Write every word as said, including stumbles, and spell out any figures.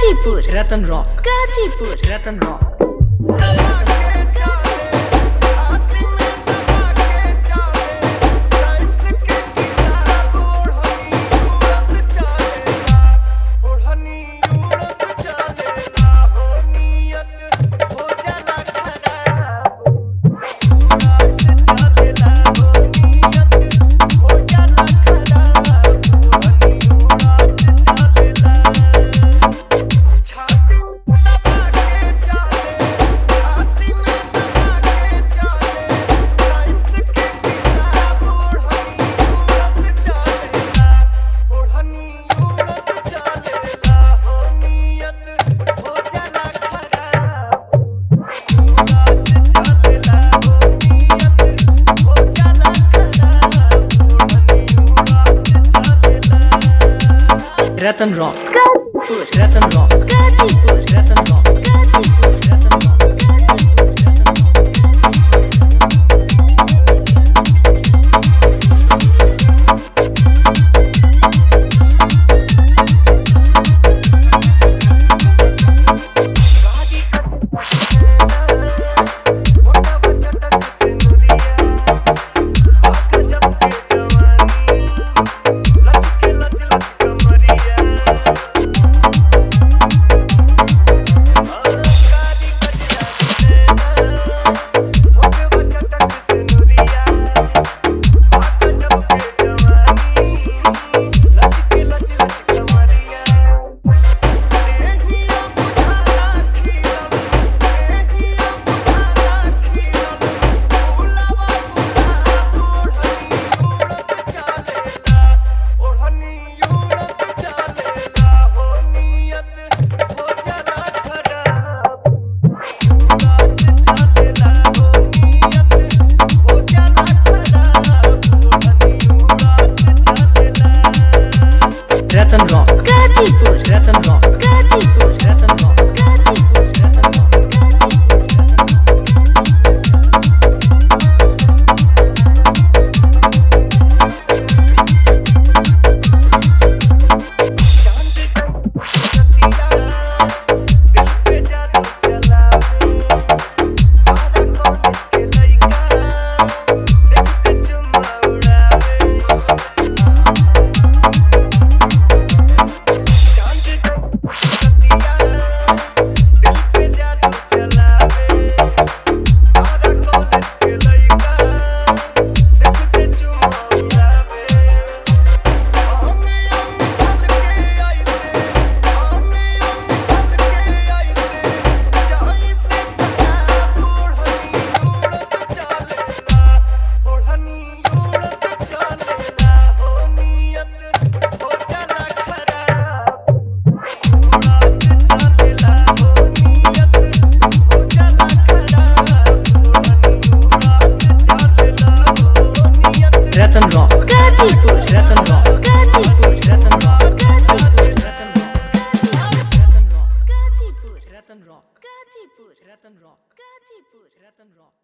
Ghazipur Ratan rock Ghazipur Ratan rock Ratan rock Ghazipur Ratan rock Ghazipur Ratan rock Ghazipur Ratan rock Ratan rock Ghazipur Ratan rock Ghazipur Ratan rock Ghazipur Ratan rock Ratan rock Ghazipur Ratan rock Ghazipur Ratan rock Ghazipur Ratan rock Ratan rock Ghazipur Ratan rock Ghazipur Ratan rock Ghazipur Ratan rock